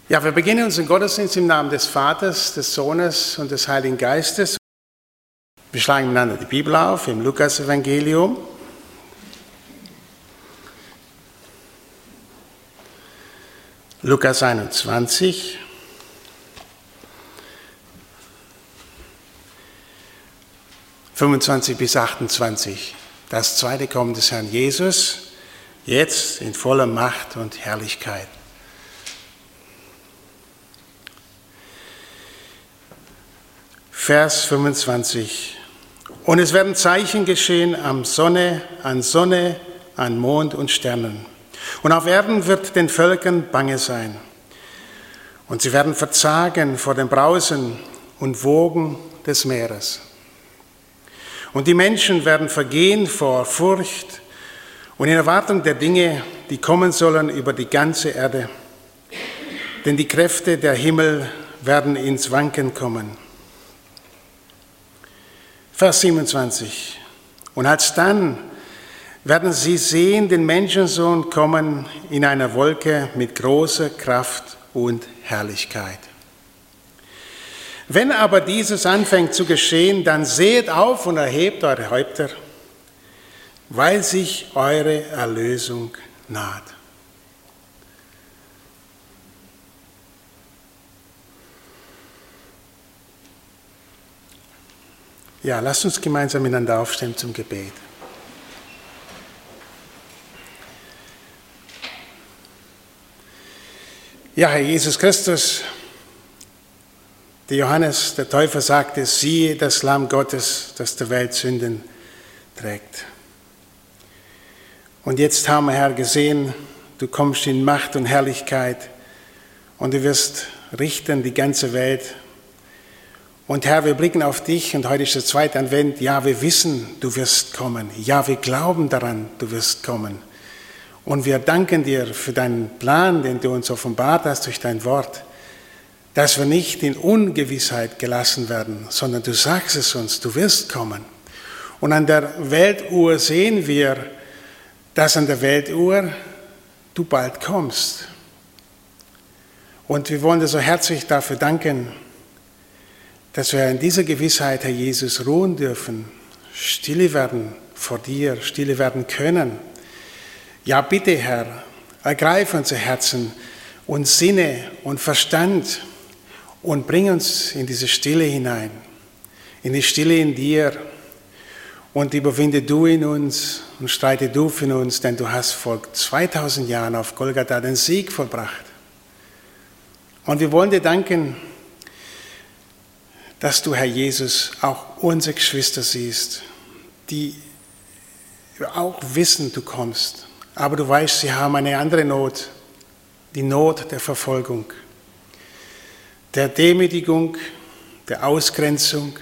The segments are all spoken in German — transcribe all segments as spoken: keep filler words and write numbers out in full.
Ja, wir beginnen unseren Gottesdienst im Namen des Vaters, des Sohnes und des Heiligen Geistes. Wir schlagen miteinander die Bibel auf im Lukas-Evangelium. Lukas einundzwanzig. fünfundzwanzig bis achtundzwanzig. Das zweite Kommen des Herrn Jesus, jetzt in voller Macht und Herrlichkeit. Vers fünfundzwanzig. Und es werden Zeichen geschehen am Sonne, an Sonne, an Mond und Sternen. Und auf Erden wird den Völkern bange sein. Und sie werden verzagen vor dem Brausen und Wogen des Meeres. Und die Menschen werden vergehen vor Furcht und in Erwartung der Dinge, die kommen sollen über die ganze Erde. Denn die Kräfte der Himmel werden ins Wanken kommen. Vers siebenundzwanzig. Und alsdann werden sie sehen den Menschensohn kommen in einer Wolke mit großer Kraft und Herrlichkeit. Wenn aber dieses anfängt zu geschehen, dann seht auf und erhebt eure Häupter, weil sich eure Erlösung naht. Ja, lasst uns gemeinsam miteinander aufstehen zum Gebet. Ja, Herr Jesus Christus, der Johannes, der Täufer, sagte, siehe das Lamm Gottes, das der Welt Sünden trägt. Und jetzt haben wir, Herr, gesehen, du kommst in Macht und Herrlichkeit und du wirst richten die ganze Welt. Und Herr, wir blicken auf dich und heute ist der zweite Advent. Ja, wir wissen, du wirst kommen. Ja, wir glauben daran, du wirst kommen. Und wir danken dir für deinen Plan, den du uns offenbart hast durch dein Wort, dass wir nicht in Ungewissheit gelassen werden, sondern du sagst es uns, du wirst kommen. Und an der Weltuhr sehen wir, dass an der Weltuhr du bald kommst. Und wir wollen dir so herzlich dafür danken, dass wir in dieser Gewissheit, Herr Jesus, ruhen dürfen, stille werden vor dir, stille werden können. Ja, bitte, Herr, ergreif unser Herzen und Sinne und Verstand und bring uns in diese Stille hinein, in die Stille in dir und überwinde du in uns und streite du für uns, denn du hast vor zweitausend Jahren auf Golgatha den Sieg vollbracht. Und wir wollen dir danken, dass du, Herr Jesus, auch unsere Geschwister siehst, die auch wissen, du kommst. Aber du weißt, sie haben eine andere Not, die Not der Verfolgung, der Demütigung, der Ausgrenzung.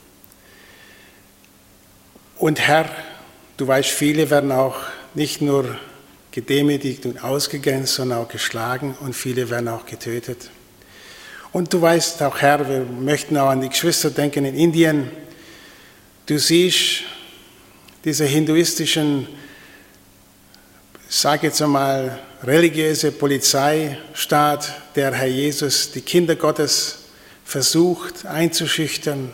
Und Herr, du weißt, viele werden auch nicht nur gedemütigt und ausgegrenzt, sondern auch geschlagen und viele werden auch getötet. Und du weißt auch, Herr, wir möchten auch an die Geschwister denken in Indien. Du siehst diese hinduistischen, ich sage jetzt einmal, religiöse Polizeistaat, der Herr Jesus die Kinder Gottes versucht einzuschüchtern,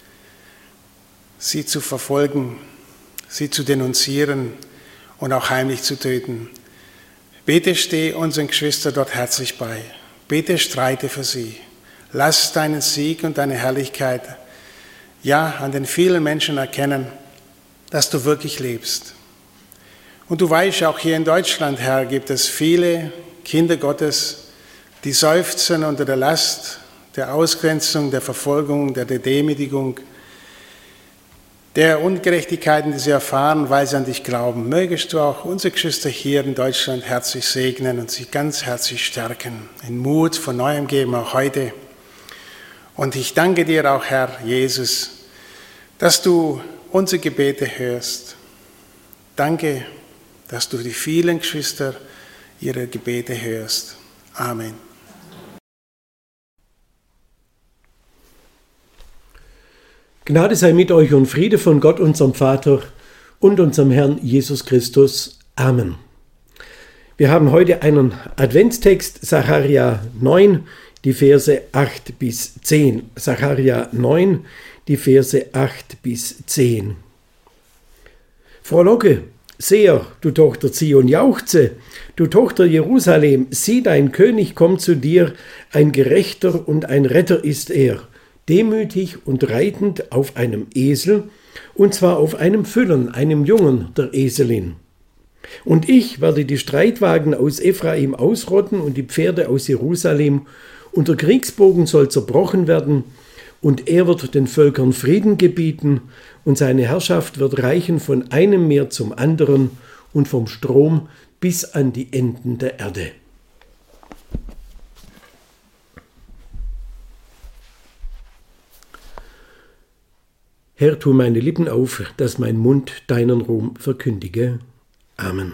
sie zu verfolgen, sie zu denunzieren und auch heimlich zu töten. Bitte steh unseren Geschwistern dort herzlich bei. Bitte streite für sie. Lass deinen Sieg und deine Herrlichkeit, ja, an den vielen Menschen erkennen, dass du wirklich lebst. Und du weißt, auch hier in Deutschland, Herr, gibt es viele Kinder Gottes, die seufzen unter der Last der Ausgrenzung, der Verfolgung, der Demütigung, der Ungerechtigkeiten, die sie erfahren, weil sie an dich glauben. Mögest du auch unsere Geschwister hier in Deutschland herzlich segnen und sie ganz herzlich stärken, in Mut von Neuem geben, auch heute. Und ich danke dir auch, Herr Jesus, dass du unsere Gebete hörst. Danke, dass du die vielen Geschwister ihre Gebete hörst. Amen. Gnade sei mit euch und Friede von Gott, unserem Vater und unserem Herrn Jesus Christus. Amen. Wir haben heute einen Adventstext, Sacharja neun, die Verse acht bis zehn. Sacharja neun, die Verse acht bis zehn. Frohlocke sehr, du Tochter Zion, jauchze, du Tochter Jerusalem, sieh, dein König kommt zu dir, ein Gerechter und ein Retter ist er, demütig und reitend auf einem Esel, und zwar auf einem Füllern, einem Jungen der Eselin. Und ich werde die Streitwagen aus Ephraim ausrotten und die Pferde aus Jerusalem, und der Kriegsbogen soll zerbrochen werden, und er wird den Völkern Frieden gebieten, und seine Herrschaft wird reichen von einem Meer zum anderen und vom Strom bis an die Enden der Erde. Herr, tu meine Lippen auf, dass mein Mund deinen Ruhm verkündige. Amen.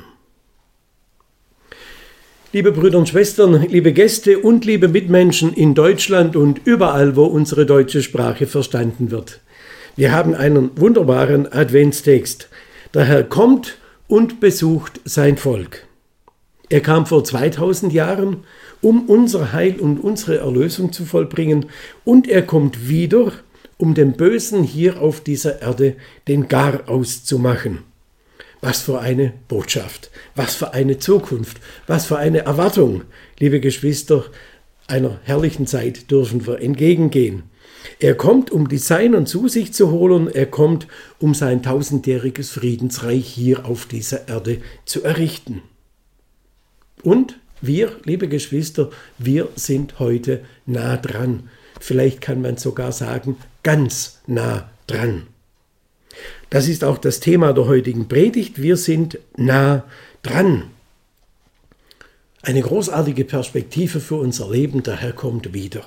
Liebe Brüder und Schwestern, liebe Gäste und liebe Mitmenschen in Deutschland und überall, wo unsere deutsche Sprache verstanden wird. Wir haben einen wunderbaren Adventstext. Der Herr kommt und besucht sein Volk. Er kam vor zweitausend Jahren, um unser Heil und unsere Erlösung zu vollbringen, und er kommt wieder, um dem Bösen hier auf dieser Erde den Garaus zu machen. Was für eine Botschaft, was für eine Zukunft, was für eine Erwartung, liebe Geschwister, einer herrlichen Zeit dürfen wir entgegengehen. Er kommt, um die Seinen zu sich zu holen, er kommt, um sein tausendjähriges Friedensreich hier auf dieser Erde zu errichten. Und wir, liebe Geschwister, wir sind heute nah dran. Vielleicht kann man sogar sagen, ganz nah dran. Das ist auch das Thema der heutigen Predigt. Wir sind nah dran. Eine großartige Perspektive für unser Leben. Der Herr kommt wieder.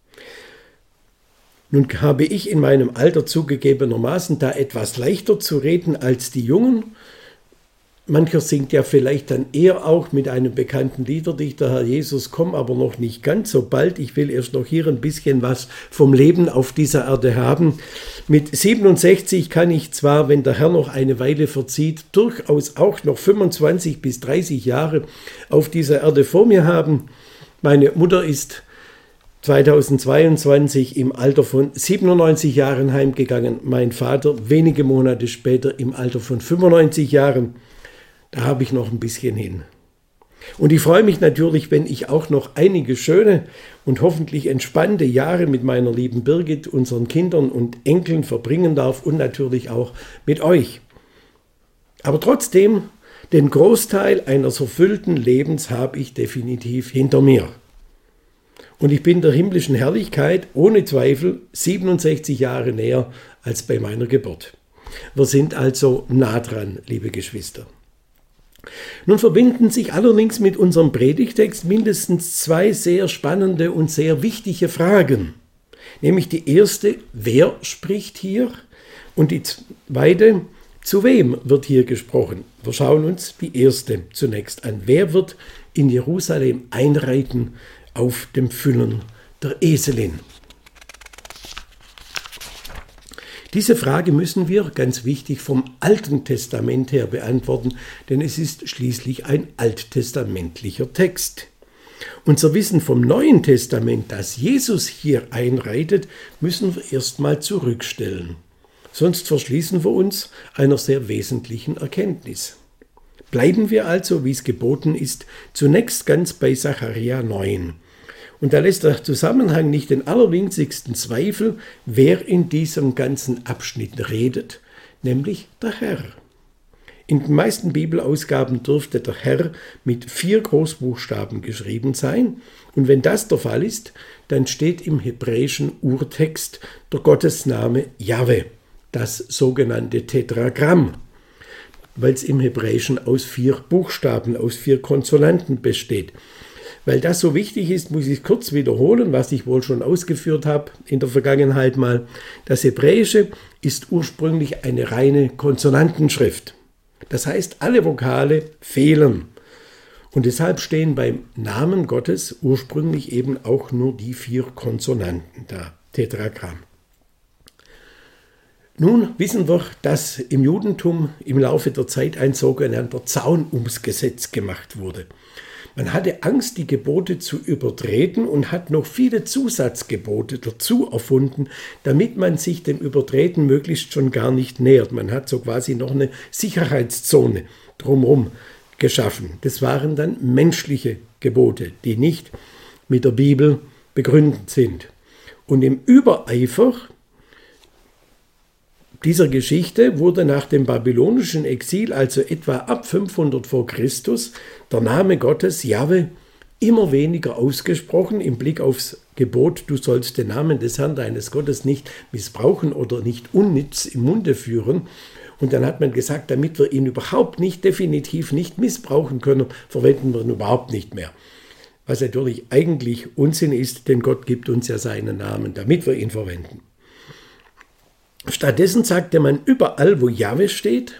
Nun habe ich in meinem Alter zugegebenermaßen da etwas leichter zu reden als die Jungen. Mancher singt ja vielleicht dann eher auch mit einem bekannten Liederdichter, Herr Jesus, komm aber noch nicht ganz so bald, ich will erst noch hier ein bisschen was vom Leben auf dieser Erde haben. Mit siebenundsechzig kann ich zwar, wenn der Herr noch eine Weile verzieht, durchaus auch noch fünfundzwanzig bis dreißig Jahre auf dieser Erde vor mir haben. Meine Mutter ist zweitausendzweiundzwanzig im Alter von siebenundneunzig Jahren heimgegangen, mein Vater wenige Monate später im Alter von fünfundneunzig Jahren. Da habe ich noch ein bisschen hin. Und ich freue mich natürlich, wenn ich auch noch einige schöne und hoffentlich entspannte Jahre mit meiner lieben Birgit, unseren Kindern und Enkeln verbringen darf und natürlich auch mit euch. Aber trotzdem, den Großteil eines erfüllten Lebens habe ich definitiv hinter mir. Und ich bin der himmlischen Herrlichkeit ohne Zweifel siebenundsechzig Jahre näher als bei meiner Geburt. Wir sind also nah dran, liebe Geschwister. Nun verbinden sich allerdings mit unserem Predigtext mindestens zwei sehr spannende und sehr wichtige Fragen. Nämlich die erste, wer spricht hier? Und die zweite, zu wem wird hier gesprochen? Wir schauen uns die erste zunächst an. Wer wird in Jerusalem einreiten auf dem Füllern der Eselin? Diese Frage müssen wir, ganz wichtig, vom Alten Testament her beantworten, denn es ist schließlich ein alttestamentlicher Text. Unser Wissen vom Neuen Testament, dass Jesus hier einreitet, müssen wir erstmal zurückstellen. Sonst verschließen wir uns einer sehr wesentlichen Erkenntnis. Bleiben wir also, wie es geboten ist, zunächst ganz bei Sacharja neun. Und da lässt der Zusammenhang nicht den allerwinzigsten Zweifel, wer in diesem ganzen Abschnitt redet, nämlich der Herr. In den meisten Bibelausgaben dürfte der Herr mit vier Großbuchstaben geschrieben sein. Und wenn das der Fall ist, dann steht im hebräischen Urtext der Gottesname Jahwe, das sogenannte Tetragramm, weil es im Hebräischen aus vier Buchstaben, aus vier Konsonanten besteht. Weil das so wichtig ist, muss ich kurz wiederholen, was ich wohl schon ausgeführt habe in der Vergangenheit mal. Das Hebräische ist ursprünglich eine reine Konsonantenschrift. Das heißt, alle Vokale fehlen. Und deshalb stehen beim Namen Gottes ursprünglich eben auch nur die vier Konsonanten da, Tetragramm. Nun wissen wir, dass im Judentum im Laufe der Zeit ein sogenannter Zaun ums Gesetz gemacht wurde. Man hatte Angst, die Gebote zu übertreten und hat noch viele Zusatzgebote dazu erfunden, damit man sich dem Übertreten möglichst schon gar nicht nähert. Man hat so quasi noch eine Sicherheitszone drumherum geschaffen. Das waren dann menschliche Gebote, die nicht mit der Bibel begründet sind. Und im Übereifer dieser Geschichte wurde nach dem babylonischen Exil, also etwa ab fünfhundert vor Christus, der Name Gottes, Jahwe, immer weniger ausgesprochen im Blick aufs Gebot, du sollst den Namen des Herrn deines Gottes nicht missbrauchen oder nicht unnütz im Munde führen. Und dann hat man gesagt, damit wir ihn überhaupt nicht, definitiv nicht missbrauchen können, verwenden wir ihn überhaupt nicht mehr. Was natürlich eigentlich Unsinn ist, denn Gott gibt uns ja seinen Namen, damit wir ihn verwenden. Stattdessen sagte man überall, wo Jahwe steht,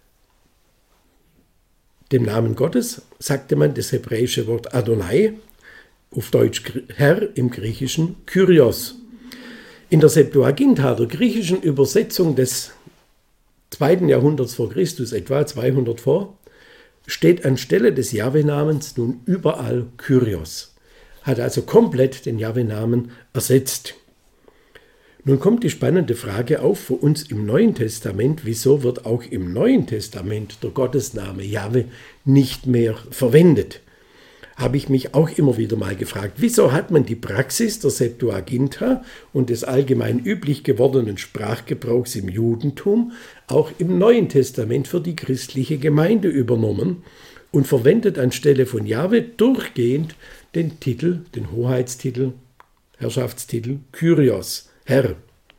dem Namen Gottes, sagte man das hebräische Wort Adonai, auf Deutsch Herr, im Griechischen Kyrios. In der Septuaginta, der griechischen Übersetzung des zweiten Jahrhunderts vor Christus, etwa zweihundert vor, steht anstelle des Jahwe-Namens nun überall Kyrios. Hat also komplett den Jahwe-Namen ersetzt. Nun kommt die spannende Frage auf für uns im Neuen Testament, wieso wird auch im Neuen Testament der Gottesname Jahwe nicht mehr verwendet? Habe ich mich auch immer wieder mal gefragt, wieso hat man die Praxis der Septuaginta und des allgemein üblich gewordenen Sprachgebrauchs im Judentum auch im Neuen Testament für die christliche Gemeinde übernommen und verwendet anstelle von Jahwe durchgehend den Titel, den Hoheitstitel, Herrschaftstitel Kyrios, Herr.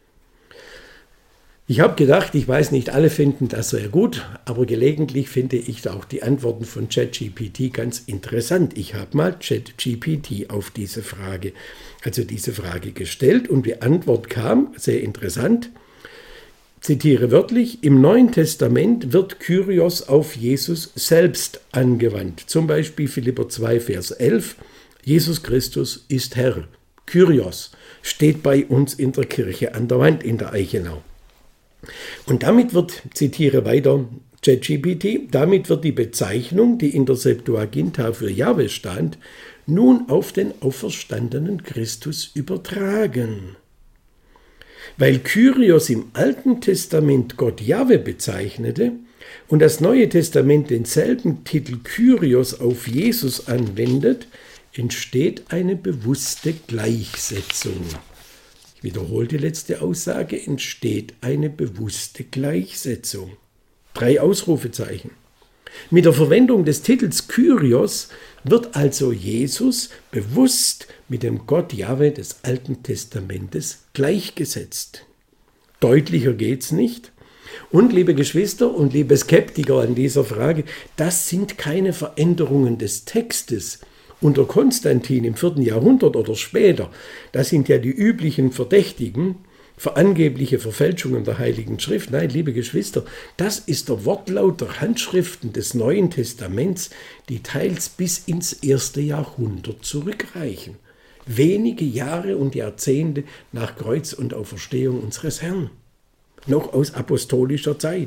Ich habe gedacht, ich weiß nicht, alle finden das sehr gut, aber gelegentlich finde ich auch die Antworten von ChatGPT ganz interessant. Ich habe mal ChatGPT auf diese Frage, also diese Frage gestellt und die Antwort kam, sehr interessant, zitiere wörtlich, im Neuen Testament wird Kyrios auf Jesus selbst angewandt. Zum Beispiel Philipper zwei, Vers elf, Jesus Christus ist Herr. Kyrios steht bei uns in der Kirche an der Wand in der Eichenau. Und damit wird, zitiere weiter ChatGPT, damit wird die Bezeichnung, die in der Septuaginta für Jahwe stand, nun auf den auferstandenen Christus übertragen. Weil Kyrios im Alten Testament Gott Jahwe bezeichnete und das Neue Testament denselben Titel Kyrios auf Jesus anwendet, entsteht eine bewusste Gleichsetzung. Ich wiederhole die letzte Aussage, entsteht eine bewusste Gleichsetzung. Drei Ausrufezeichen. Mit der Verwendung des Titels Kyrios wird also Jesus bewusst mit dem Gott Jahwe des Alten Testamentes gleichgesetzt. Deutlicher geht's nicht. Und liebe Geschwister und liebe Skeptiker an dieser Frage, das sind keine Veränderungen des Textes. Unter Konstantin im vierten Jahrhundert oder später, das sind ja die üblichen Verdächtigen für angebliche Verfälschungen der Heiligen Schrift. Nein, liebe Geschwister, das ist der Wortlaut der Handschriften des Neuen Testaments, die teils bis ins erste Jahrhundert zurückreichen. Wenige Jahre und Jahrzehnte nach Kreuz und Auferstehung unseres Herrn. Noch aus apostolischer Zeit.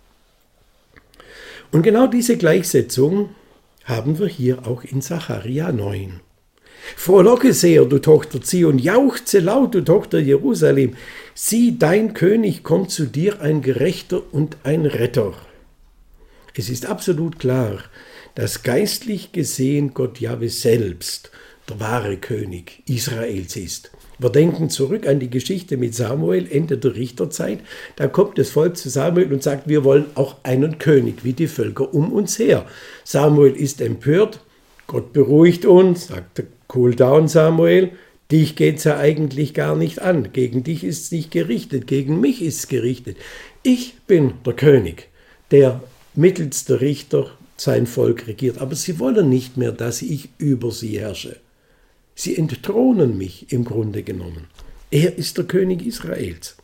Und genau diese Gleichsetzung haben wir hier auch in Sacharja neun. Frohlocke sehr, du Tochter Zion, jauchze laut, du Tochter Jerusalem. Sieh, dein König kommt zu dir, ein Gerechter und ein Retter. Es ist absolut klar, dass geistlich gesehen Gott Jahwe selbst der wahre König Israels ist. Wir denken zurück an die Geschichte mit Samuel, Ende der Richterzeit. Da kommt das Volk zu Samuel und sagt, wir wollen auch einen König, wie die Völker um uns her. Samuel ist empört, Gott beruhigt uns, sagt, cool down Samuel, dich geht's ja eigentlich gar nicht an. Gegen dich ist es nicht gerichtet, gegen mich ist es gerichtet. Ich bin der König, der mittels der Richter sein Volk regiert. Aber sie wollen nicht mehr, dass ich über sie herrsche. Sie entthronen mich im Grunde genommen. Er ist der König Israels.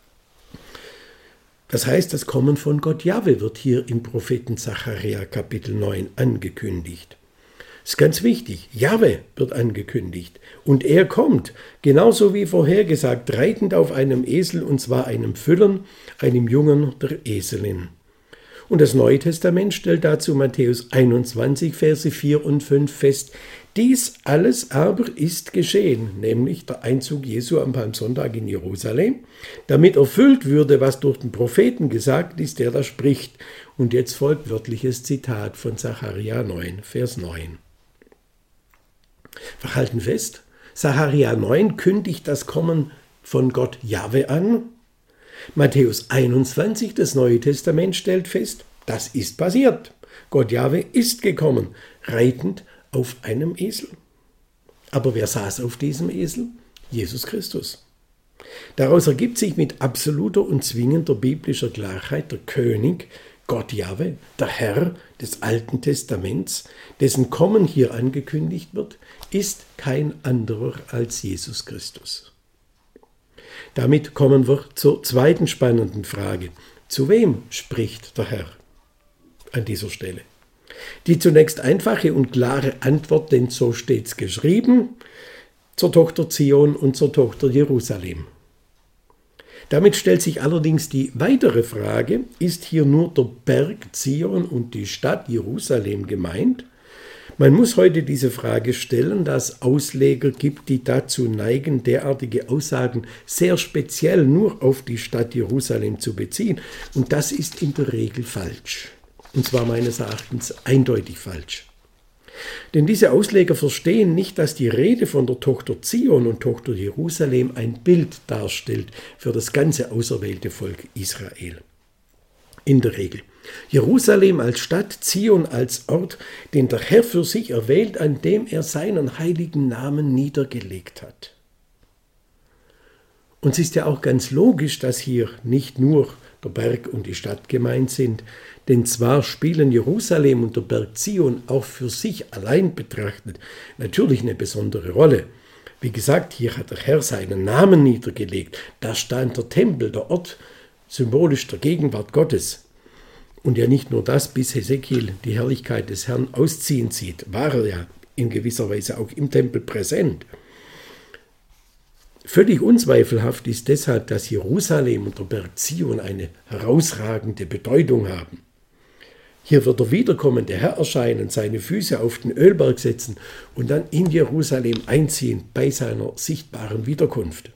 Das heißt, das Kommen von Gott Jahwe wird hier im Propheten Sacharja Kapitel neun angekündigt. Das ist ganz wichtig. Jahwe wird angekündigt. Und er kommt, genauso wie vorhergesagt, reitend auf einem Esel, und zwar einem Füllern, einem Jungen der Eselin. Und das Neue Testament stellt dazu Matthäus einundzwanzig, Verse vier und fünf fest. Dies alles aber ist geschehen, nämlich der Einzug Jesu am Palmsonntag in Jerusalem, damit erfüllt würde, was durch den Propheten gesagt ist, der da spricht. Und jetzt folgt wörtliches Zitat von Sacharja neun, Vers neun. Wir halten fest, Sacharja neun kündigt das Kommen von Gott Jahwe an. Matthäus einundzwanzig, das Neue Testament, stellt fest, das ist passiert. Gott Jahwe ist gekommen, reitend auf einem Esel. Aber wer saß auf diesem Esel? Jesus Christus. Daraus ergibt sich mit absoluter und zwingender biblischer Klarheit der König, Gott Jahwe, der Herr des Alten Testaments, dessen Kommen hier angekündigt wird, ist kein anderer als Jesus Christus. Damit kommen wir zur zweiten spannenden Frage. Zu wem spricht der Herr an dieser Stelle? Die zunächst einfache und klare Antwort, denn so steht es geschrieben, zur Tochter Zion und zur Tochter Jerusalem. Damit stellt sich allerdings die weitere Frage, ist hier nur der Berg Zion und die Stadt Jerusalem gemeint? Man muss heute diese Frage stellen, da es Ausleger gibt, die dazu neigen, derartige Aussagen sehr speziell nur auf die Stadt Jerusalem zu beziehen. Und das ist in der Regel falsch. Und zwar meines Erachtens eindeutig falsch. Denn diese Ausleger verstehen nicht, dass die Rede von der Tochter Zion und Tochter Jerusalem ein Bild darstellt für das ganze auserwählte Volk Israel. In der Regel. Jerusalem als Stadt, Zion als Ort, den der Herr für sich erwählt, an dem er seinen heiligen Namen niedergelegt hat. Und es ist ja auch ganz logisch, dass hier nicht nur der Berg und die Stadt gemeint sind, denn zwar spielen Jerusalem und der Berg Zion auch für sich allein betrachtet natürlich eine besondere Rolle. Wie gesagt, hier hat der Herr seinen Namen niedergelegt, da stand der Tempel, der Ort, symbolisch der Gegenwart Gottes. Und ja nicht nur das, bis Hesekiel die Herrlichkeit des Herrn ausziehen sieht, war er ja in gewisser Weise auch im Tempel präsent. Völlig unzweifelhaft ist deshalb, dass Jerusalem und der Berg Zion eine herausragende Bedeutung haben. Hier wird der wiederkommende Herr erscheinen, seine Füße auf den Ölberg setzen und dann in Jerusalem einziehen bei seiner sichtbaren Wiederkunft.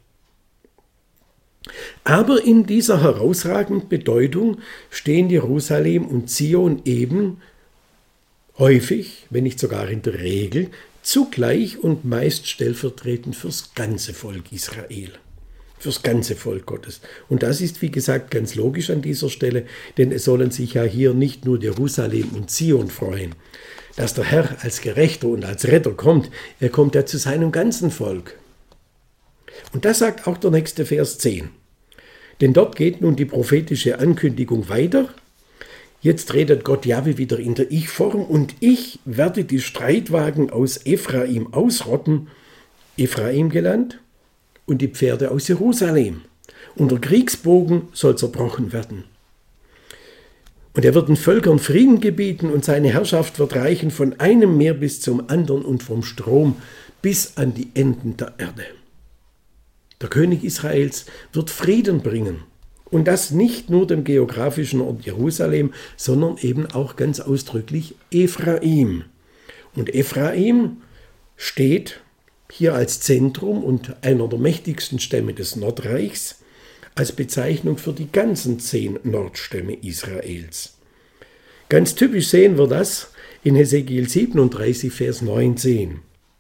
Aber in dieser herausragenden Bedeutung stehen Jerusalem und Zion eben häufig, wenn nicht sogar in der Regel, zugleich und meist stellvertretend fürs ganze Volk Israel, fürs ganze Volk Gottes. Und das ist, wie gesagt, ganz logisch an dieser Stelle, denn es sollen sich ja hier nicht nur Jerusalem und Zion freuen, dass der Herr als Gerechter und als Retter kommt, er kommt ja zu seinem ganzen Volk. Und das sagt auch der nächste Vers zehn. Denn dort geht nun die prophetische Ankündigung weiter. Jetzt redet Gott Jahwe wieder in der Ich-Form und ich werde die Streitwagen aus Ephraim ausrotten, Ephraim genannt, und die Pferde aus Jerusalem. Und der Kriegsbogen soll zerbrochen werden. Und er wird den Völkern Frieden gebieten und seine Herrschaft wird reichen von einem Meer bis zum anderen und vom Strom bis an die Enden der Erde. Der König Israels wird Frieden bringen. Und das nicht nur dem geografischen Ort Jerusalem, sondern eben auch ganz ausdrücklich Ephraim. Und Ephraim steht hier als Zentrum und einer der mächtigsten Stämme des Nordreichs als Bezeichnung für die ganzen zehn Nordstämme Israels. Ganz typisch sehen wir das in Hesekiel siebenunddreißig, Vers neunzehn.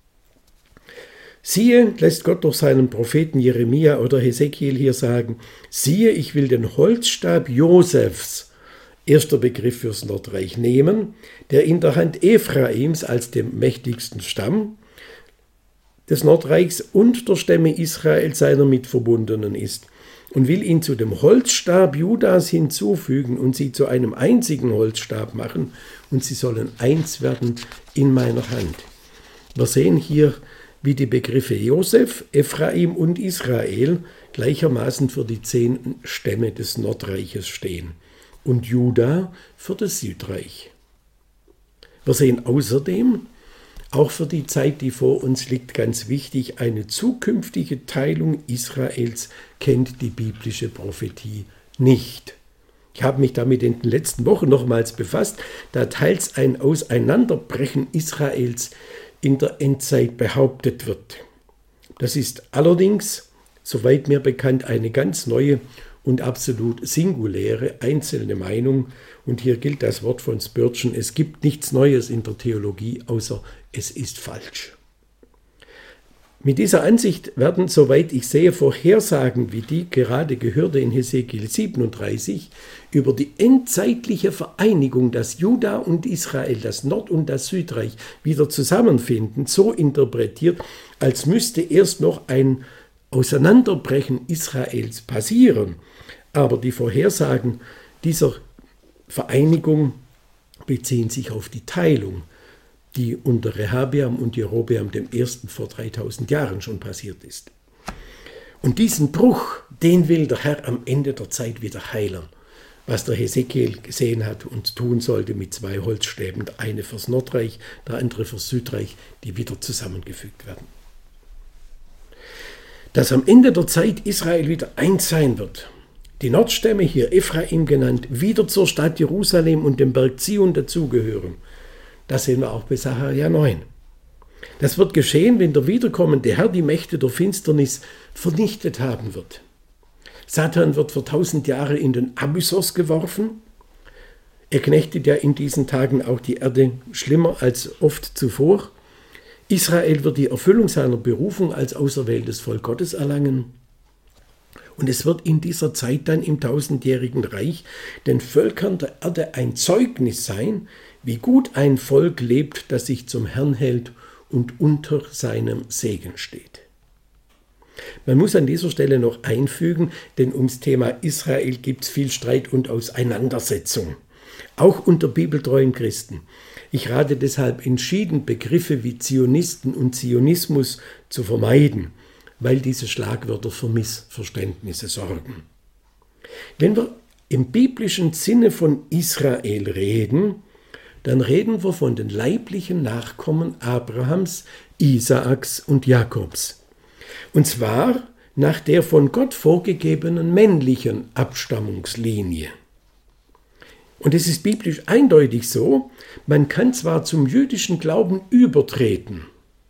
Siehe, lässt Gott durch seinen Propheten Jeremia oder Hesekiel hier sagen, siehe, ich will den Holzstab Josefs, erster Begriff fürs Nordreich, nehmen, der in der Hand Ephraims als dem mächtigsten Stamm des Nordreichs und der Stämme Israel seiner Mitverbundenen ist, und will ihn zu dem Holzstab Judas hinzufügen und sie zu einem einzigen Holzstab machen, und sie sollen eins werden in meiner Hand. Wir sehen hier, wie die Begriffe Josef, Ephraim und Israel gleichermaßen für die zehn Stämme des Nordreiches stehen und Juda für das Südreich. Wir sehen außerdem auch für die Zeit, die vor uns liegt, ganz wichtig. Eine zukünftige Teilung Israels kennt die biblische Prophetie nicht. Ich habe mich damit in den letzten Wochen nochmals befasst, da teils ein Auseinanderbrechen Israels in der Endzeit behauptet wird. Das ist allerdings, soweit mir bekannt, eine ganz neue und absolut singuläre einzelne Meinung. Und hier gilt das Wort von Spurgeon: Es gibt nichts Neues in der Theologie, außer es ist falsch. Mit dieser Ansicht werden, soweit ich sehe, Vorhersagen wie die gerade gehörte in Hesekiel siebenunddreißig über die endzeitliche Vereinigung, dass Juda und Israel, das Nord- und das Südreich wieder zusammenfinden, so interpretiert, als müsste erst noch ein Auseinanderbrechen Israels passieren. Aber die Vorhersagen dieser Vereinigung beziehen sich auf die Teilung, die unter Rehabeam und Jerobeam dem Ersten vor dreitausend Jahren schon passiert ist. Und diesen Bruch, den will der Herr am Ende der Zeit wieder heilen, was der Hesekiel gesehen hat und tun sollte mit zwei Holzstäben, der eine fürs Nordreich, der andere fürs Südreich, die wieder zusammengefügt werden. Dass am Ende der Zeit Israel wieder eins sein wird, die Nordstämme, hier Ephraim genannt, wieder zur Stadt Jerusalem und dem Berg Zion dazugehören, das sehen wir auch bei Sacharja neun. Das wird geschehen, wenn der wiederkommende Herr die Mächte der Finsternis vernichtet haben wird. Satan wird für tausend Jahre in den Abyssos geworfen. Er knechtet ja in diesen Tagen auch die Erde schlimmer als oft zuvor. Israel wird die Erfüllung seiner Berufung als auserwähltes Volk Gottes erlangen. Und es wird in dieser Zeit dann im tausendjährigen Reich den Völkern der Erde ein Zeugnis sein, wie gut ein Volk lebt, das sich zum Herrn hält und unter seinem Segen steht. Man muss an dieser Stelle noch einfügen, denn ums Thema Israel gibt es viel Streit und Auseinandersetzung, auch unter bibeltreuen Christen. Ich rate deshalb entschieden, Begriffe wie Zionisten und Zionismus zu vermeiden, weil diese Schlagwörter für Missverständnisse sorgen. Wenn wir im biblischen Sinne von Israel reden, dann reden wir von den leiblichen Nachkommen Abrahams, Isaaks und Jakobs. Und zwar nach der von Gott vorgegebenen männlichen Abstammungslinie. Und es ist biblisch eindeutig so, man kann zwar zum jüdischen Glauben übertreten,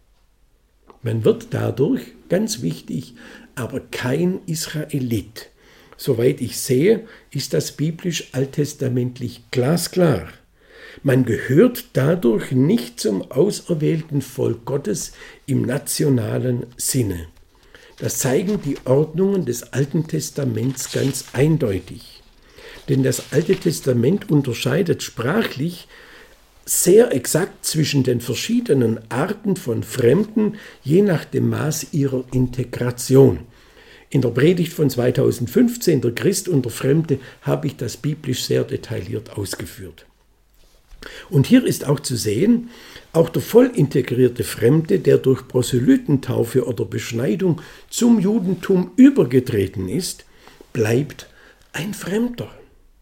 man wird dadurch, ganz wichtig, aber kein Israelit. Soweit ich sehe, ist das biblisch alttestamentlich glasklar. Man gehört dadurch nicht zum auserwählten Volk Gottes im nationalen Sinne. Das zeigen die Ordnungen des Alten Testaments ganz eindeutig. Denn das Alte Testament unterscheidet sprachlich sehr exakt zwischen den verschiedenen Arten von Fremden, je nach dem Maß ihrer Integration. In der Predigt von zweitausendfünfzehn, der Christ und der Fremde, habe ich das biblisch sehr detailliert ausgeführt. Und hier ist auch zu sehen, auch der voll integrierte Fremde, der durch Proselytentaufe oder Beschneidung zum Judentum übergetreten ist, bleibt ein Fremder.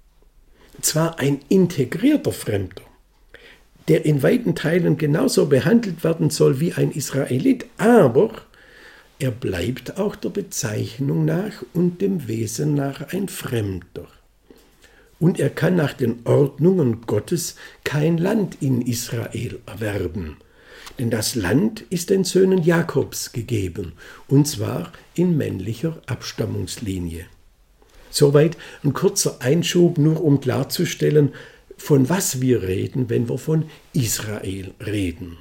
Zwar ein integrierter Fremder, der in weiten Teilen genauso behandelt werden soll wie ein Israelit, aber er bleibt auch der Bezeichnung nach und dem Wesen nach ein Fremder. Und er kann nach den Ordnungen Gottes kein Land in Israel erwerben. Denn das Land ist den Söhnen Jakobs gegeben, und zwar in männlicher Abstammungslinie. Soweit ein kurzer Einschub, nur um klarzustellen, von was wir reden, wenn wir von Israel reden.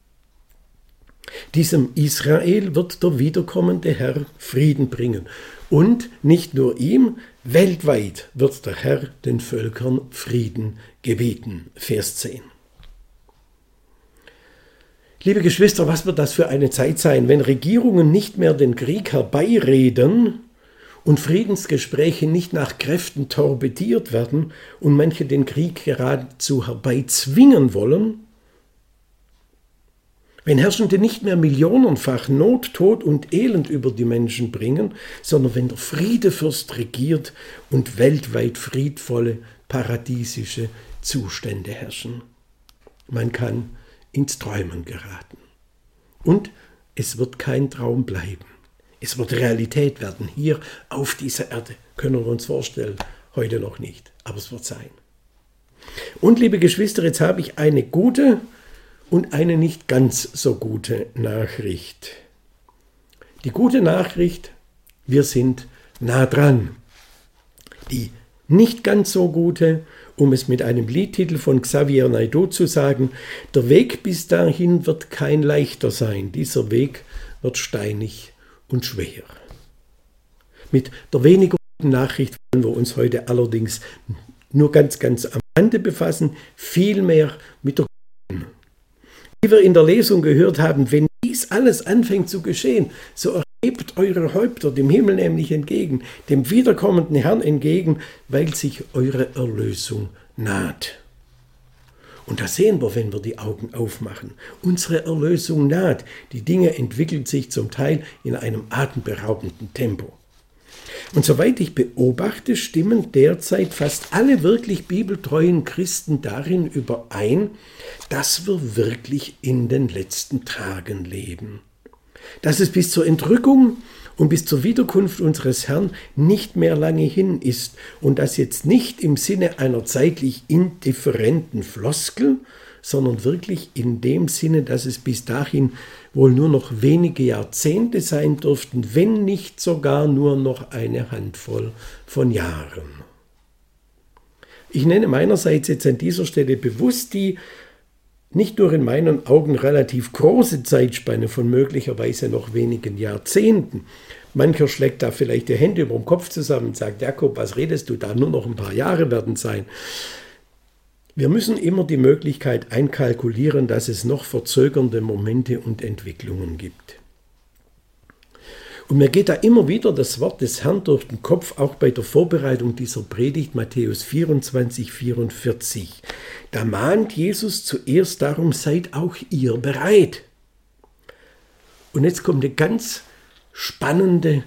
Diesem Israel wird der wiederkommende Herr Frieden bringen. Und nicht nur ihm, weltweit wird der Herr den Völkern Frieden gebieten. Vers zehn. Liebe Geschwister, was wird das für eine Zeit sein, wenn Regierungen nicht mehr den Krieg herbeireden und Friedensgespräche nicht nach Kräften torpediert werden und manche den Krieg geradezu herbeizwingen wollen? Wenn Herrschende nicht mehr millionenfach Not, Tod und Elend über die Menschen bringen, sondern wenn der Friedefürst regiert und weltweit friedvolle, paradiesische Zustände herrschen. Man kann ins Träumen geraten. Und es wird kein Traum bleiben. Es wird Realität werden, hier auf dieser Erde. Können wir uns vorstellen, heute noch nicht, aber es wird sein. Und liebe Geschwister, jetzt habe ich eine gute und eine nicht ganz so gute Nachricht. Die gute Nachricht, wir sind nah dran. Die nicht ganz so gute, um es mit einem Liedtitel von Xavier Naidoo zu sagen, der Weg bis dahin wird kein leichter sein. Dieser Weg wird steinig und schwer. Mit der weniger guten Nachricht wollen wir uns heute allerdings nur ganz, ganz am Rande befassen, vielmehr mit der guten. Wie wir in der Lesung gehört haben, wenn dies alles anfängt zu geschehen, so erhebt eure Häupter dem Himmel nämlich entgegen, dem wiederkommenden Herrn entgegen, weil sich eure Erlösung naht. Und da sehen wir, wenn wir die Augen aufmachen, unsere Erlösung naht. Die Dinge entwickeln sich zum Teil in einem atemberaubenden Tempo. Und soweit ich beobachte, stimmen derzeit fast alle wirklich bibeltreuen Christen darin überein, dass wir wirklich in den letzten Tagen leben. Dass es bis zur Entrückung und bis zur Wiederkunft unseres Herrn nicht mehr lange hin ist und das jetzt nicht im Sinne einer zeitlich indifferenten Floskel, sondern wirklich in dem Sinne, dass es bis dahin wohl nur noch wenige Jahrzehnte sein dürften, wenn nicht sogar nur noch eine Handvoll von Jahren. Ich nenne meinerseits jetzt an dieser Stelle bewusst die nicht nur in meinen Augen relativ große Zeitspanne von möglicherweise noch wenigen Jahrzehnten. Mancher schlägt da vielleicht die Hände über den Kopf zusammen und sagt, Jakob, was redest du da? Nur noch ein paar Jahre werden sein. Wir müssen immer die Möglichkeit einkalkulieren, dass es noch verzögernde Momente und Entwicklungen gibt. Und mir geht da immer wieder das Wort des Herrn durch den Kopf, auch bei der Vorbereitung dieser Predigt, Matthäus vierundzwanzig, vierundvierzig. Da mahnt Jesus zuerst darum, seid auch ihr bereit. Und jetzt kommt eine ganz spannende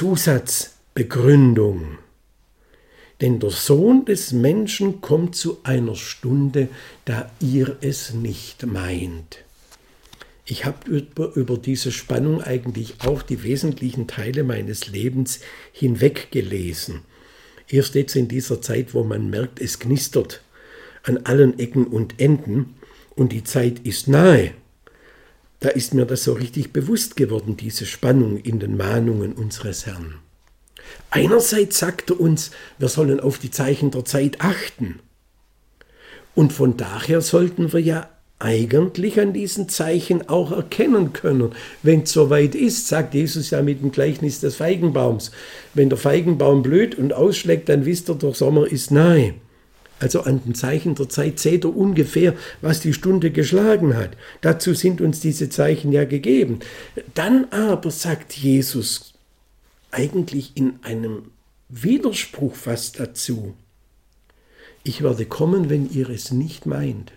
Zusatzbegründung. Denn der Sohn des Menschen kommt zu einer Stunde, da ihr es nicht meint. Ich habe über, über diese Spannung eigentlich auch die wesentlichen Teile meines Lebens hinweg gelesen. Erst jetzt in dieser Zeit, wo man merkt, es knistert an allen Ecken und Enden und die Zeit ist nahe. Da ist mir das so richtig bewusst geworden, diese Spannung in den Mahnungen unseres Herrn. Einerseits sagt er uns, wir sollen auf die Zeichen der Zeit achten. Und von daher sollten wir ja eigentlich an diesen Zeichen auch erkennen können. Wenn es soweit ist, sagt Jesus ja mit dem Gleichnis des Feigenbaums. Wenn der Feigenbaum blüht und ausschlägt, dann wisst ihr, der Sommer ist nahe. Also an den Zeichen der Zeit seht ihr ungefähr, was die Stunde geschlagen hat. Dazu sind uns diese Zeichen ja gegeben. Dann aber sagt Jesus eigentlich in einem Widerspruch fast dazu: Ich werde kommen, wenn ihr es nicht meint.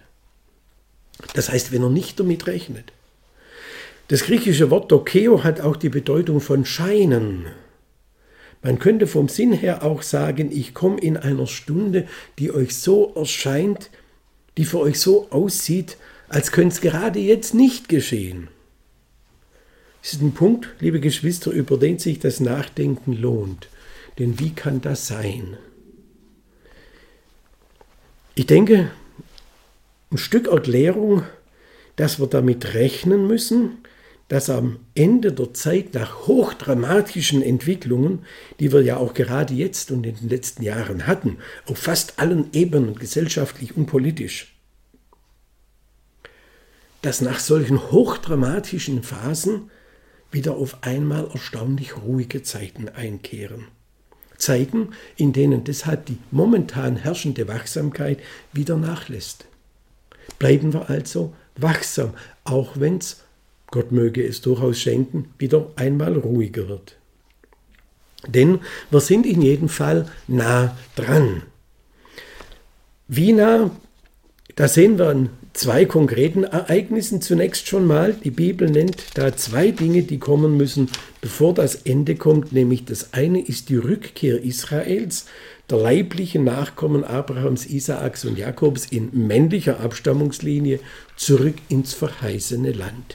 Das heißt, wenn er nicht damit rechnet. Das griechische Wort dokeo hat auch die Bedeutung von scheinen. Man könnte vom Sinn her auch sagen, ich komme in einer Stunde, die euch so erscheint, die für euch so aussieht, als könnte es gerade jetzt nicht geschehen. Das ist ein Punkt, liebe Geschwister, über den sich das Nachdenken lohnt. Denn wie kann das sein? Ich denke, ein Stück Erklärung, dass wir damit rechnen müssen, dass am Ende der Zeit nach hochdramatischen Entwicklungen, die wir ja auch gerade jetzt und in den letzten Jahren hatten, auf fast allen Ebenen, gesellschaftlich und politisch, dass nach solchen hochdramatischen Phasen wieder auf einmal erstaunlich ruhige Zeiten einkehren. Zeiten, in denen deshalb die momentan herrschende Wachsamkeit wieder nachlässt. Bleiben wir also wachsam, auch wenn es, Gott möge es durchaus schenken, wieder einmal ruhiger wird. Denn wir sind in jedem Fall nah dran. Wie nah? Da sehen wir an zwei konkreten Ereignissen zunächst schon mal. Die Bibel nennt da zwei Dinge, die kommen müssen, bevor das Ende kommt. Nämlich das eine ist die Rückkehr Israels, der leiblichen Nachkommen Abrahams, Isaaks und Jakobs in männlicher Abstammungslinie zurück ins verheißene Land.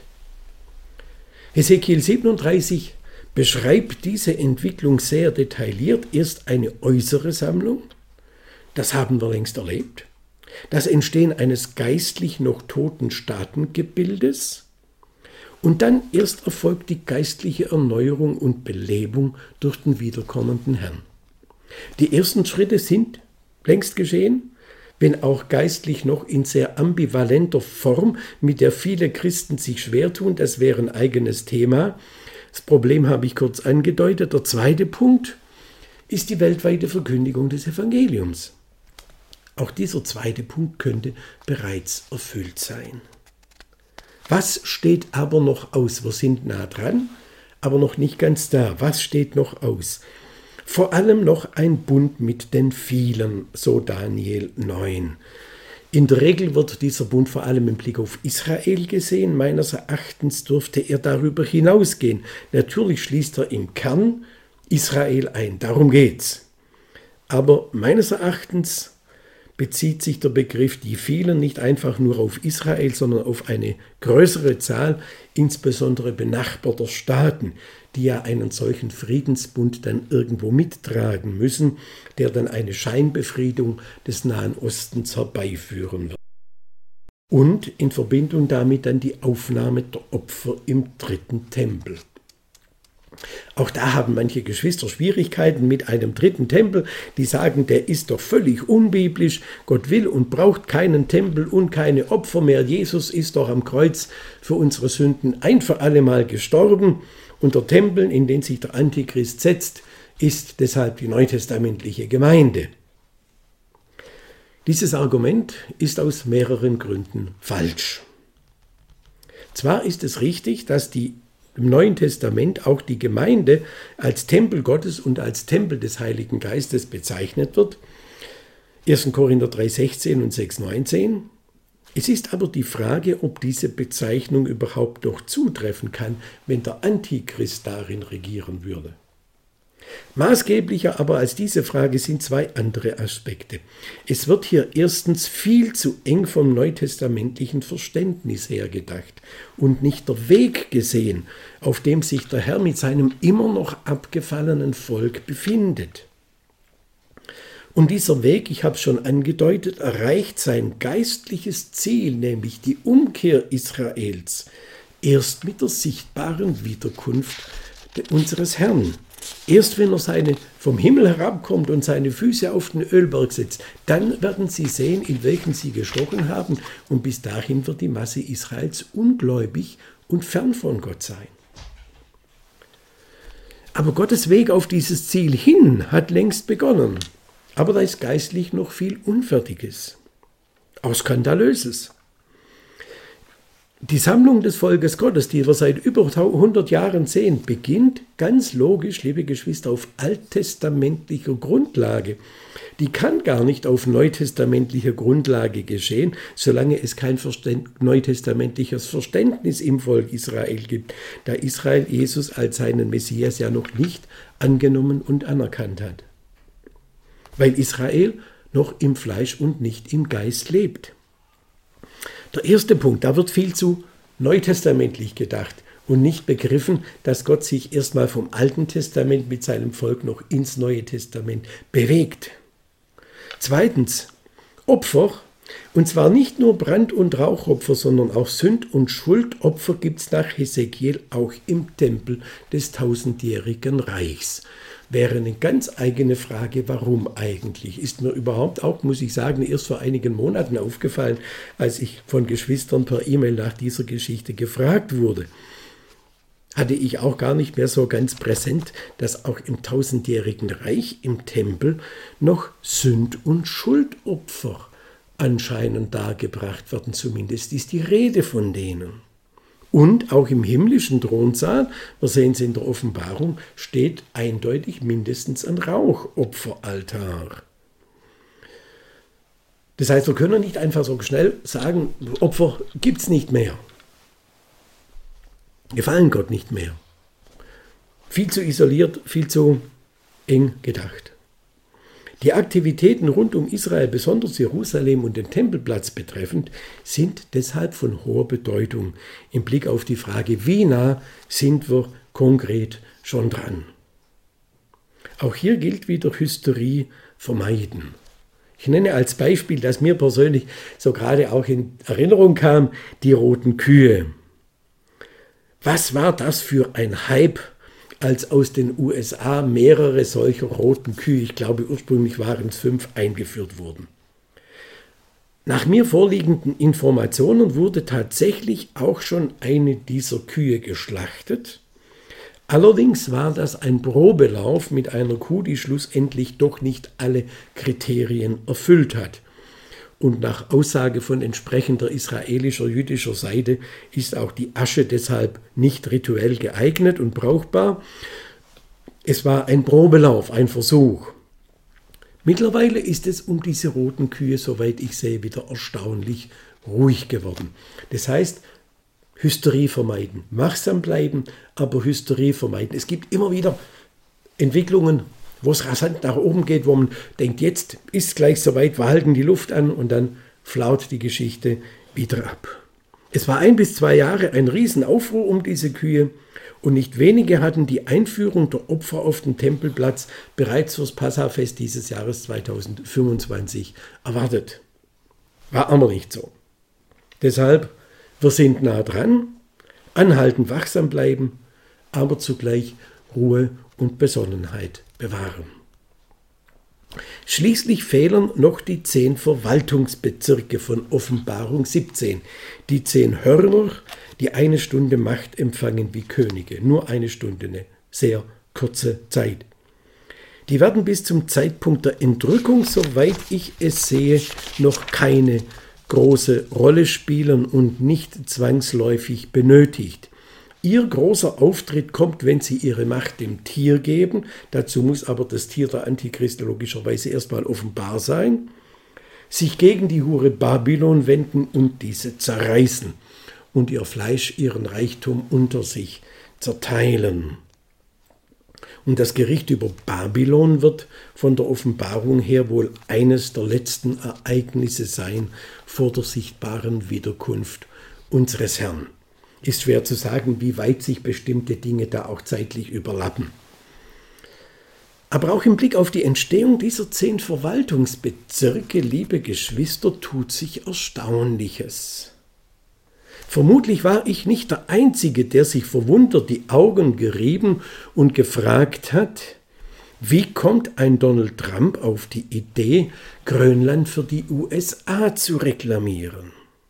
Hesekiel siebenunddreißig beschreibt diese Entwicklung sehr detailliert. Erst eine äußere Sammlung, das haben wir längst erlebt. Das Entstehen eines geistlich noch toten Staatengebildes und dann erst erfolgt die geistliche Erneuerung und Belebung durch den wiederkommenden Herrn. Die ersten Schritte sind längst geschehen, wenn auch geistlich noch in sehr ambivalenter Form, mit der viele Christen sich schwer tun. Das wäre ein eigenes Thema. Das Problem habe ich kurz angedeutet. Der zweite Punkt ist die weltweite Verkündigung des Evangeliums. Auch dieser zweite Punkt könnte bereits erfüllt sein. Was steht aber noch aus? Wir sind nah dran, aber noch nicht ganz da. Was steht noch aus? Vor allem noch ein Bund mit den vielen, so Daniel neun. In der Regel wird dieser Bund vor allem im Blick auf Israel gesehen. Meines Erachtens dürfte er darüber hinausgehen. Natürlich schließt er im Kern Israel ein, darum geht's. Aber meines Erachtens bezieht sich der Begriff die vielen nicht einfach nur auf Israel, sondern auf eine größere Zahl, insbesondere benachbarter Staaten, die ja einen solchen Friedensbund dann irgendwo mittragen müssen, der dann eine Scheinbefriedung des Nahen Ostens herbeiführen wird. Und in Verbindung damit dann die Aufnahme der Opfer im dritten Tempel. Auch da haben manche Geschwister Schwierigkeiten mit einem dritten Tempel, die sagen, der ist doch völlig unbiblisch, Gott will und braucht keinen Tempel und keine Opfer mehr, Jesus ist doch am Kreuz für unsere Sünden ein für alle Mal gestorben und der Tempel, in den sich der Antichrist setzt, ist deshalb die neutestamentliche Gemeinde. Dieses Argument ist aus mehreren Gründen falsch. Zwar ist es richtig, dass die im Neuen Testament auch die Gemeinde als Tempel Gottes und als Tempel des Heiligen Geistes bezeichnet wird. erster Korinther drei sechzehn und sechs neunzehn. Es ist aber die Frage, ob diese Bezeichnung überhaupt noch zutreffen kann, wenn der Antichrist darin regieren würde. Maßgeblicher aber als diese Frage sind zwei andere Aspekte. Es wird hier erstens viel zu eng vom neutestamentlichen Verständnis her gedacht und nicht der Weg gesehen, auf dem sich der Herr mit seinem immer noch abgefallenen Volk befindet. Und dieser Weg, ich habe es schon angedeutet, erreicht sein geistliches Ziel, nämlich die Umkehr Israels, erst mit der sichtbaren Wiederkunft unseres Herrn. Erst wenn er seine, vom Himmel herabkommt und seine Füße auf den Ölberg setzt, dann werden sie sehen, in welchen sie gestochen haben. Und bis dahin wird die Masse Israels ungläubig und fern von Gott sein. Aber Gottes Weg auf dieses Ziel hin hat längst begonnen. Aber da ist geistlich noch viel Unfertiges, auch Skandalöses. Die Sammlung des Volkes Gottes, die wir seit über hundert Jahren sehen, beginnt ganz logisch, liebe Geschwister, auf alttestamentlicher Grundlage. Die kann gar nicht auf neutestamentlicher Grundlage geschehen, solange es kein Verständ- neutestamentliches Verständnis im Volk Israel gibt, da Israel Jesus als seinen Messias ja noch nicht angenommen und anerkannt hat. Weil Israel noch im Fleisch und nicht im Geist lebt. Der erste Punkt, da wird viel zu neutestamentlich gedacht und nicht begriffen, dass Gott sich erstmal vom Alten Testament mit seinem Volk noch ins Neue Testament bewegt. Zweitens, Opfer, und zwar nicht nur Brand- und Rauchopfer, sondern auch Sünd- und Schuldopfer gibt es nach Hesekiel auch im Tempel des tausendjährigen Reichs. Wäre eine ganz eigene Frage, warum eigentlich? Ist mir überhaupt auch, muss ich sagen, erst vor einigen Monaten aufgefallen, als ich von Geschwistern per E-Mail nach dieser Geschichte gefragt wurde. Hatte ich auch gar nicht mehr so ganz präsent, dass auch im tausendjährigen Reich im Tempel noch Sünd- und Schuldopfer anscheinend dargebracht werden. Zumindest ist die Rede von denen. Und auch im himmlischen Thronsaal, wir sehen es in der Offenbarung, steht eindeutig mindestens ein Rauchopferaltar. Das heißt, wir können nicht einfach so schnell sagen, Opfer gibt es nicht mehr. Gefallen Gott nicht mehr. Viel zu isoliert, viel zu eng gedacht. Die Aktivitäten rund um Israel, besonders Jerusalem und den Tempelplatz betreffend, sind deshalb von hoher Bedeutung im Blick auf die Frage, wie nah sind wir konkret schon dran. Auch hier gilt wieder Hysterie vermeiden. Ich nenne als Beispiel, das mir persönlich so gerade auch in Erinnerung kam, die roten Kühe. Was war das für ein Hype, als aus den U S A mehrere solcher roten Kühe, ich glaube ursprünglich waren es fünf, eingeführt wurden. Nach mir vorliegenden Informationen wurde tatsächlich auch schon eine dieser Kühe geschlachtet. Allerdings war das ein Probelauf mit einer Kuh, die schlussendlich doch nicht alle Kriterien erfüllt hat. Und nach Aussage von entsprechender israelischer, jüdischer Seite ist auch die Asche deshalb nicht rituell geeignet und brauchbar. Es war ein Probelauf, ein Versuch. Mittlerweile ist es um diese roten Kühe, soweit ich sehe, wieder erstaunlich ruhig geworden. Das heißt, Hysterie vermeiden, wachsam bleiben, aber Hysterie vermeiden. Es gibt immer wieder Entwicklungen, wo es rasant nach oben geht, wo man denkt, jetzt ist gleich soweit, wir halten die Luft an und dann flaut die Geschichte wieder ab. Es war ein bis zwei Jahre ein Riesenaufruhr um diese Kühe und nicht wenige hatten die Einführung der Opfer auf den Tempelplatz bereits fürs Passafest dieses Jahres zweitausendfünfundzwanzig erwartet. War aber nicht so. Deshalb, wir sind nah dran, anhalten, wachsam bleiben, aber zugleich Ruhe und Besonnenheit bewahren. Schließlich fehlen noch die zehn Verwaltungsbezirke von Offenbarung siebzehn, die zehn Hörner, die eine Stunde Macht empfangen wie Könige. Nur eine Stunde, eine sehr kurze Zeit. Die werden bis zum Zeitpunkt der Entrückung, soweit ich es sehe, noch keine große Rolle spielen und nicht zwangsläufig benötigt. Ihr großer Auftritt kommt, wenn sie ihre Macht dem Tier geben. Dazu muss aber das Tier der Antichrist logischerweise erstmal offenbar sein. Sich gegen die Hure Babylon wenden und diese zerreißen und ihr Fleisch, ihren Reichtum unter sich zerteilen. Und das Gericht über Babylon wird von der Offenbarung her wohl eines der letzten Ereignisse sein vor der sichtbaren Wiederkunft unseres Herrn. Ist schwer zu sagen, wie weit sich bestimmte Dinge da auch zeitlich überlappen. Aber auch im Blick auf die Entstehung dieser zehn Verwaltungsbezirke, liebe Geschwister, tut sich Erstaunliches. Vermutlich war ich nicht der Einzige, der sich verwundert die Augen gerieben und gefragt hat, wie kommt ein Donald Trump auf die Idee, Grönland für die U S A zu reklamieren?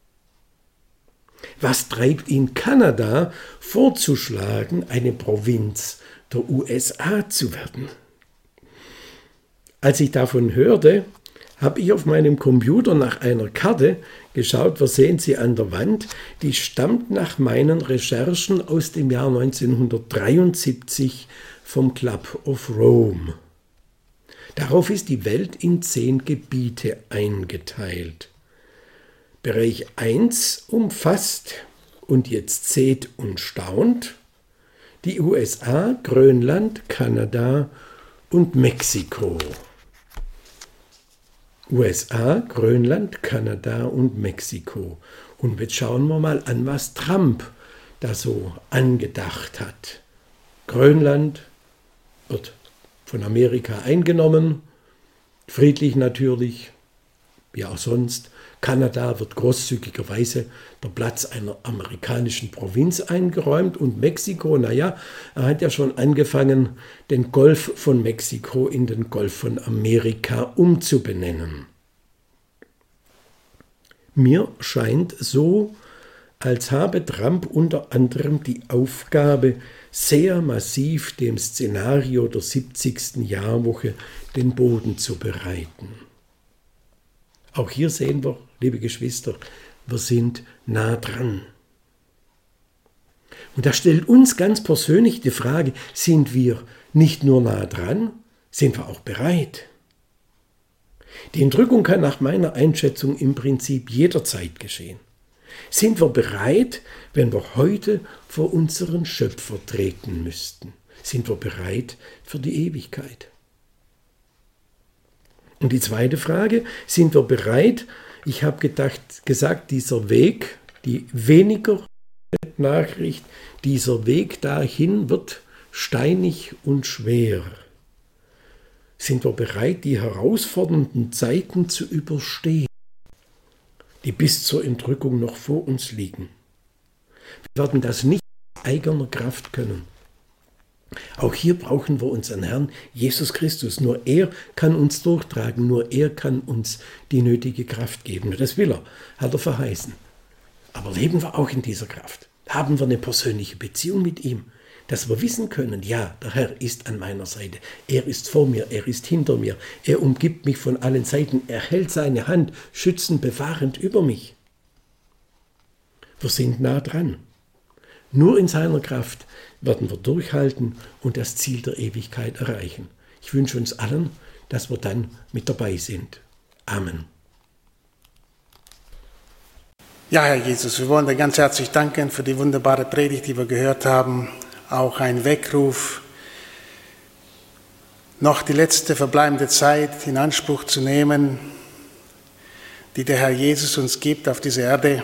Was treibt ihn Kanada vorzuschlagen, eine Provinz der U S A zu werden? Als ich davon hörte, habe ich auf meinem Computer nach einer Karte geschaut, was sehen Sie an der Wand, die stammt nach meinen Recherchen aus dem Jahr neunzehnhundertdreiundsiebzig vom Club of Rome. Darauf ist die Welt in zehn Gebiete eingeteilt. Bereich eins umfasst, und jetzt seht und staunt, die U S A, Grönland, Kanada und Mexiko. U S A, Grönland, Kanada und Mexiko. Und jetzt schauen wir mal an, was Trump da so angedacht hat. Grönland wird von Amerika eingenommen, friedlich natürlich, wie auch sonst. Kanada wird großzügigerweise der Platz einer amerikanischen Provinz eingeräumt und Mexiko, naja, er hat ja schon angefangen, den Golf von Mexiko in den Golf von Amerika umzubenennen. Mir scheint so, als habe Trump unter anderem die Aufgabe, sehr massiv dem Szenario der siebzigsten Jahrwoche den Boden zu bereiten. Auch hier sehen wir, liebe Geschwister, wir sind nah dran. Und das stellt uns ganz persönlich die Frage, sind wir nicht nur nah dran, sind wir auch bereit? Die Entrückung kann nach meiner Einschätzung im Prinzip jederzeit geschehen. Sind wir bereit, wenn wir heute vor unseren Schöpfer treten müssten? Sind wir bereit für die Ewigkeit? Und die zweite Frage, sind wir bereit? Ich habe gedacht, gesagt, dieser Weg, die weniger Nachricht, dieser Weg dahin wird steinig und schwer. Sind wir bereit, die herausfordernden Zeiten zu überstehen, die bis zur Entrückung noch vor uns liegen? Wir werden das nicht aus eigener Kraft können. Auch hier brauchen wir unseren Herrn Jesus Christus. Nur er kann uns durchtragen, nur er kann uns die nötige Kraft geben. Das will er, hat er verheißen. Aber leben wir auch in dieser Kraft? Haben wir eine persönliche Beziehung mit ihm? Dass wir wissen können, ja, der Herr ist an meiner Seite. Er ist vor mir, er ist hinter mir. Er umgibt mich von allen Seiten. Er hält seine Hand schützend, bewahrend über mich. Wir sind nah dran. Nur in seiner Kraft werden wir durchhalten und das Ziel der Ewigkeit erreichen. Ich wünsche uns allen, dass wir dann mit dabei sind. Amen. Ja, Herr Jesus, wir wollen dir ganz herzlich danken für die wunderbare Predigt, die wir gehört haben. Auch ein Weckruf, noch die letzte verbleibende Zeit in Anspruch zu nehmen, die der Herr Jesus uns gibt auf dieser Erde.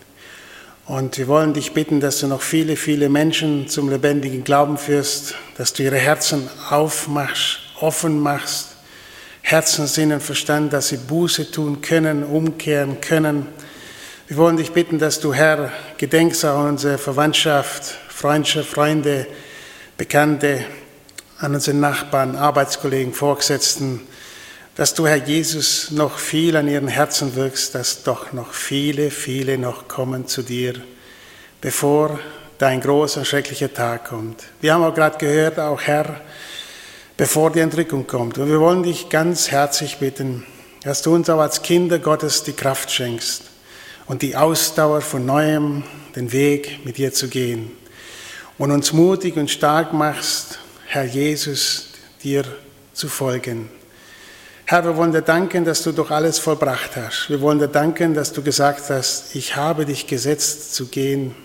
Und wir wollen dich bitten, dass du noch viele, viele Menschen zum lebendigen Glauben führst, dass du ihre Herzen aufmachst, offen machst, Herzen, Sinn und Verstand, dass sie Buße tun können, umkehren können. Wir wollen dich bitten, dass du, Herr, gedenkst an unsere Verwandtschaft, Freundschaft, Freunde, Bekannte, an unsere Nachbarn, Arbeitskollegen, Vorgesetzten, dass du, Herr Jesus, noch viel an ihren Herzen wirkst, dass doch noch viele, viele noch kommen zu dir, bevor dein großer, schrecklicher Tag kommt. Wir haben auch gerade gehört, auch Herr, bevor die Entrückung kommt. Und wir wollen dich ganz herzlich bitten, dass du uns auch als Kinder Gottes die Kraft schenkst und die Ausdauer von Neuem, den Weg mit dir zu gehen und uns mutig und stark machst, Herr Jesus, dir zu folgen. Herr, wir wollen dir danken, dass du doch alles vollbracht hast. Wir wollen dir danken, dass du gesagt hast, ich habe dich gesetzt zu gehen,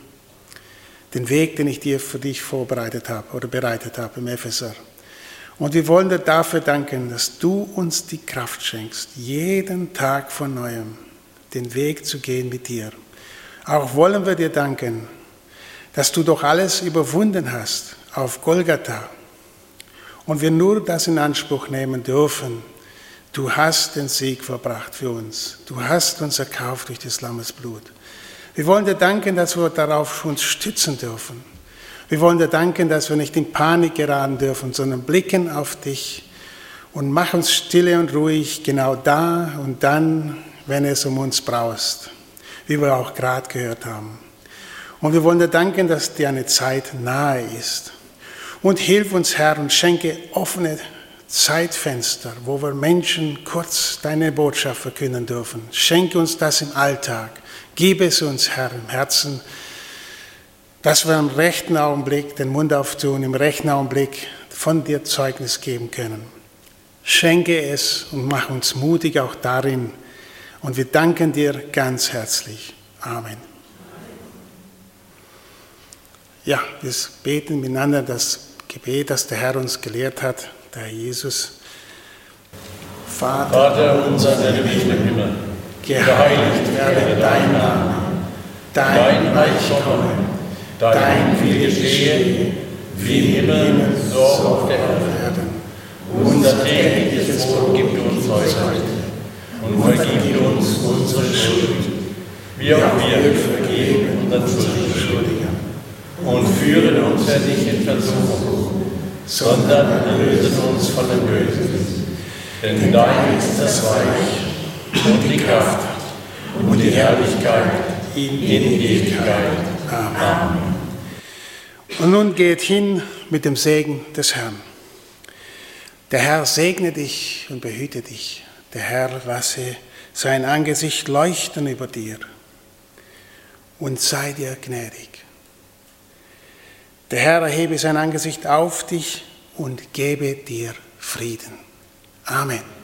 den Weg, den ich dir für dich vorbereitet habe oder bereitet habe im Epheser. Und wir wollen dir dafür danken, dass du uns die Kraft schenkst, jeden Tag von Neuem den Weg zu gehen mit dir. Auch wollen wir dir danken, dass du doch alles überwunden hast auf Golgatha und wir nur das in Anspruch nehmen dürfen. Du hast den Sieg verbracht für uns. Du hast uns erkauft durch des Lammes Blut. Wir wollen dir danken, dass wir darauf uns stützen dürfen. Wir wollen dir danken, dass wir nicht in Panik geraten dürfen, sondern blicken auf dich und mach uns stille und ruhig genau da und dann, wenn es um uns braust, wie wir auch gerade gehört haben. Und wir wollen dir danken, dass dir eine Zeit nahe ist. Und hilf uns, Herr, und schenke offene Zeitfenster, wo wir Menschen kurz deine Botschaft verkünden dürfen. Schenke uns das im Alltag. Gib es uns, Herr, im Herzen, dass wir im rechten Augenblick den Mund auftun, im rechten Augenblick von dir Zeugnis geben können. Schenke es und mach uns mutig auch darin. Und wir danken dir ganz herzlich. Amen. Ja, wir beten miteinander das Gebet, das der Herr uns gelehrt hat. Der Herr Jesus. Vater, Vater unser, der du bist im Himmel, geheiligt werde dein Name, dein Reich komme, dein Wille geschehe, wie im Himmel, so auf der Erde. Unser tägliches Brot gib uns heute und vergib uns unsere Schuld, wie auch wir vergeben unseren Schuldigen. Und führe uns nicht in Versuchung, sondern erlöse uns von dem Bösen. Denn dein ist das Reich und die Kraft und die Herrlichkeit in Ewigkeit. Amen. Und nun geht hin mit dem Segen des Herrn. Der Herr segne dich und behüte dich. Der Herr lasse sein Angesicht leuchten über dir und sei dir gnädig. Der Herr erhebe sein Angesicht auf dich und gebe dir Frieden. Amen.